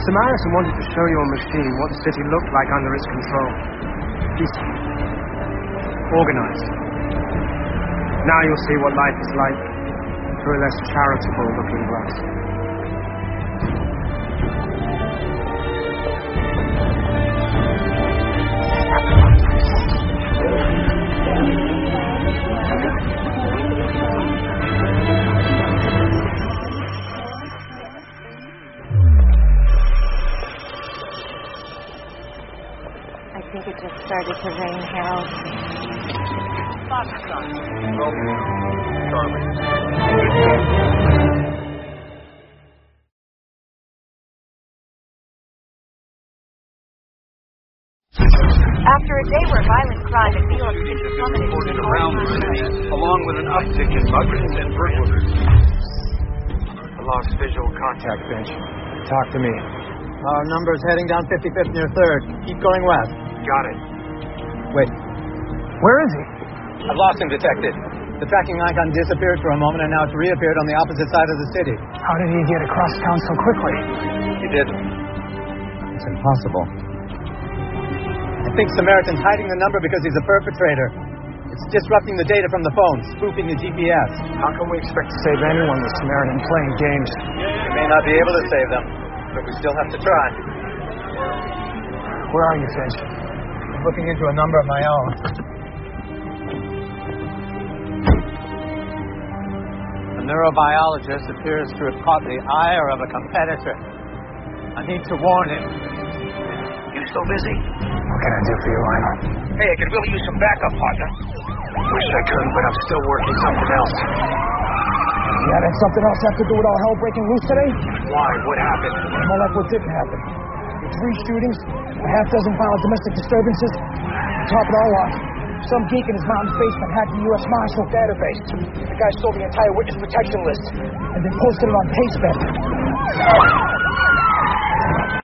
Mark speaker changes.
Speaker 1: Samarison wanted to show your machine what the city looked like under its control. Peaceful. Organized. Now you'll see what life is like through a less charitable looking glass.
Speaker 2: I think it just started to rain, Harold.
Speaker 3: Foxtrot. Romeo. Charlie.
Speaker 2: After a day where violent crime and Felix had plummeted
Speaker 3: Reported around the city, along with an uptick in muggings and burglaries.
Speaker 1: I lost visual contact, Finch. Talk to me.
Speaker 4: Our number's heading down 55th near 3rd. Keep going west.
Speaker 1: Got it.
Speaker 4: Wait.
Speaker 1: Where is he?
Speaker 4: I've lost him, Detective. The tracking icon disappeared for a moment, and now it's reappeared on the opposite side of the city.
Speaker 1: How did he get across town so quickly?
Speaker 4: He didn't. It's impossible. I think Samaritan's hiding the number because he's a perpetrator. It's disrupting the data from the phone, spoofing the GPS.
Speaker 1: How can we expect to save anyone with Samaritan playing games?
Speaker 4: We may not be able to save them, but we still have to try.
Speaker 1: Where are you, Finch?
Speaker 4: I'm looking into a number of my own. The neurobiologist appears to have caught the ire of a competitor. I need to warn him.
Speaker 3: You still busy?
Speaker 1: What can I do for you, Lionel?
Speaker 3: Hey, I could really use some backup, partner.
Speaker 1: Wish I could, but I'm still working something else.
Speaker 5: Yeah, that something else have to do with all hell breaking loose today?
Speaker 3: Why? What happened?
Speaker 5: More like what didn't happen. With 3 shootings, a half-dozen violent domestic disturbances, to top it all off, some geek in his mom's basement hacked the U.S. Marshal database. The guy stole the entire witness protection list and then posted it on PaceBet.